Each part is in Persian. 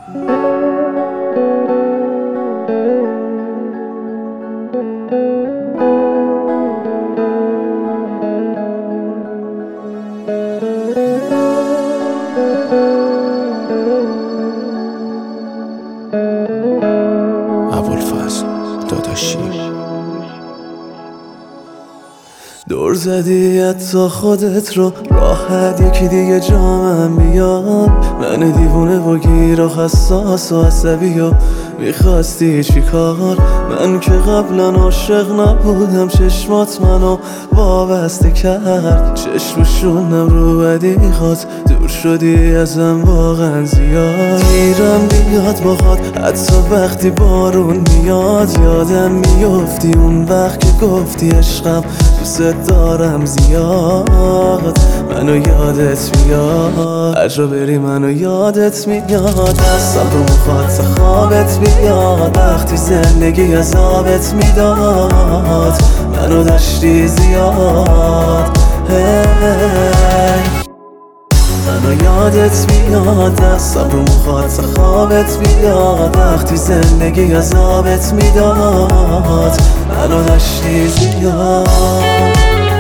ابوالفضل داداشی دور زدی حتی خودت رو راحت یکی دیگه جامم بیاد. من دیوونه و گیر و حساس و عصبی و میخواستی چی کار؟ من که قبلا عاشق نبودم، چشمات منو وابسته کرد، چشمشونم رو بدیغات، دور شدی ازم واقعا زیاد. گیرم بیاد باهات حتی وقتی بارون میاد، یادم میافتی اون وقت که گفتی عشقم دوست دارم زیاد. منو یادت میاد، هر جا بری منو یادت میاد، دستم رو مخاط خوابت بیاد، وقتی زندگی عذابت میداد منو داشتی زیاد. منو یادت میاد، دستم رو مخاط خوابت بیاد، وقتی زندگی عذابت میداد منو داشتی زیاد.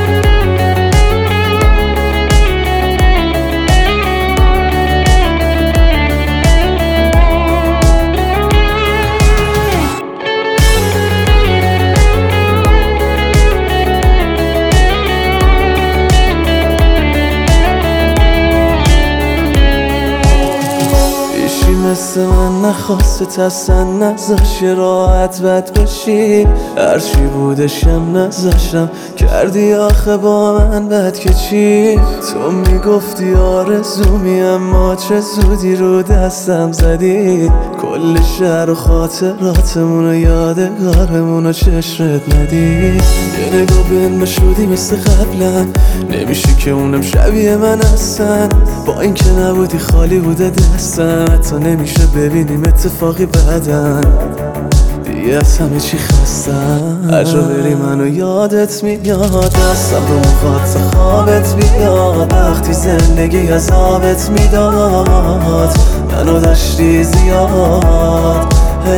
مثل من نخواسته اصلا نذاش راحت بد بشی، هرچی بودشم نذاشتم، کردی آخه با من بد که چی؟ تو میگفتی آرزومی اما چه زودی رو دستم زدی، کل شهر و خاطراتمون و یادگارمون و چشمت ندید. یه نگاه بین شدی مثل قبلا، نمیشه که اونم شبیه من هستن، با این که نبودی خالی بوده دستم، حتی نمیشه ببینیم اتفاقی بعدن، دیگه از همه چی خستم. هر جا بری منو یادت میاد، دستم رو مخاط خوابت بیاد، وقتی زندگی عذابت میداد منو داشتی زیاد.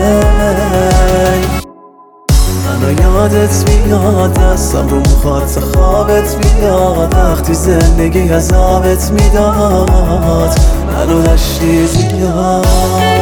منو یادت میاد، دستم رو مخاط خوابت بیاد، وقتی زندگی عذابت میداد منو داشتی زیاد.